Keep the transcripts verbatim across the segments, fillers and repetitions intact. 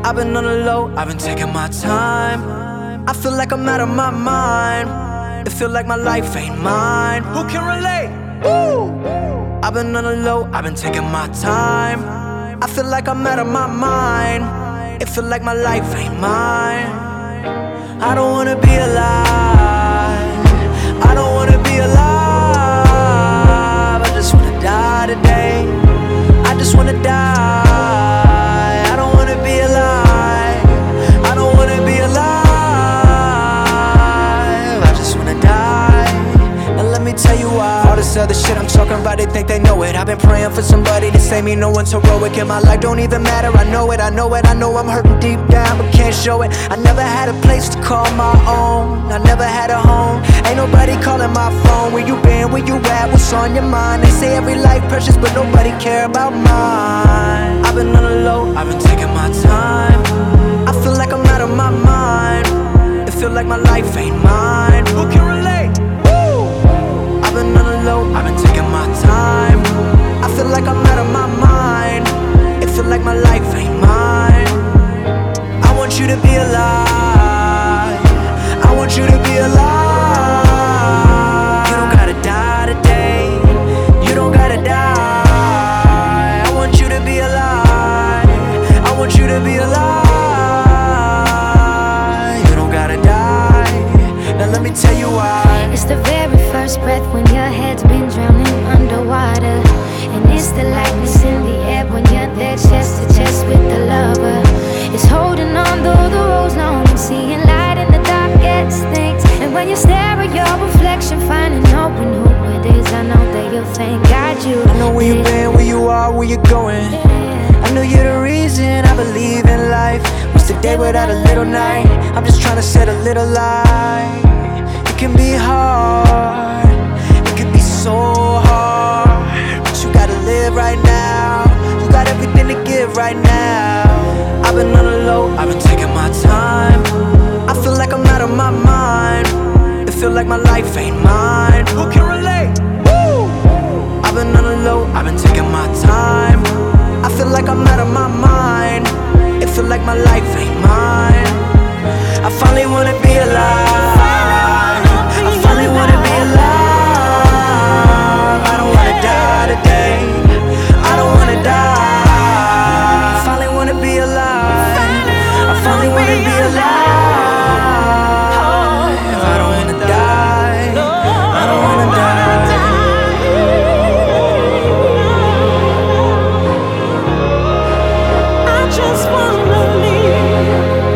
I've been on the low, I've been taking my time. I feel like I'm out of my mind. It feel like my life ain't mine. Who can relate? Woo! I've been on the low, I've been taking my time. I feel like I'm out of my mind. It feel like my life ain't mine. I don't wanna be alive. I don't wanna be alive. I just wanna die today. I just wanna die. I don't wanna be alive. I don't wanna be alive. I just wanna die. Now let me tell you why. All this other shit I'm talking about, they think they know it. I've been praying for somebody to save me. No one's heroic in my life, don't even matter. I know it, I know it, I know I'm hurting deep down, but can't show it. I never had a place to call my own. I never had a home. Ain't nobody calling my phone. Where you been, where you at, what's on your mind? They say every life precious, but nobody care about mine. I've been on the low, I've been taking my time. I feel like I'm out of my mind. It feel like my life ain't mine. Who can relate? Woo! I've been on the low, I've been taking my time. I feel like I'm out of my mind. It feel like my life ain't mine. I want you to be alive. I want you to be alive. You don't gotta die today. You don't gotta die. I want you to be alive. I want you to be alive. You don't gotta die. Now let me tell you why. It's the very first breath when your head's been drowning underwater. And it's the lightness in the air when you're there chest to chest with the lover. It's holding on though the road's long and seeing light in the darkest things. And when you stare at your reflection, finding out when who it is, I know that you'll thank God you. I know where you've been, where you are, where you're going. I know you're the reason I believe in life. What's the day without a little night? I'm just trying to set a little light. It can be hard, it can be so hard, but you gotta live right now. You got everything to give right now. I've been on the low, I've been taking my time. I feel like I'm out of my mind. It feel like my life ain't mine. Who can relate? Woo! I've been on the low, I've been taking my time. I feel like I'm out of my mind. It feel like my life ain't mine. I finally wanna be alive. I finally wanna be alive. I don't wanna die today. I don't wanna die. I finally wanna be alive. I finally wanna be alive. I don't wanna die. I don't wanna die. I just wanna leave.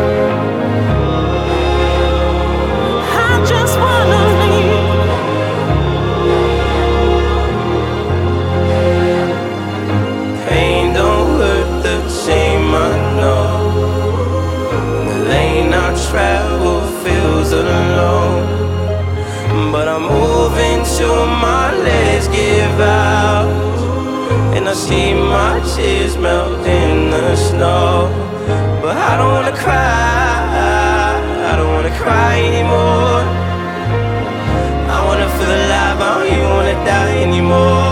I just wanna leave. Pain don't hurt the same, I know. The lane I travel feels alone, but I'm moving till my legs give out, and I see my tears melt in the snow. But I don't wanna cry, I don't wanna cry anymore. I wanna feel alive, I don't even wanna die anymore.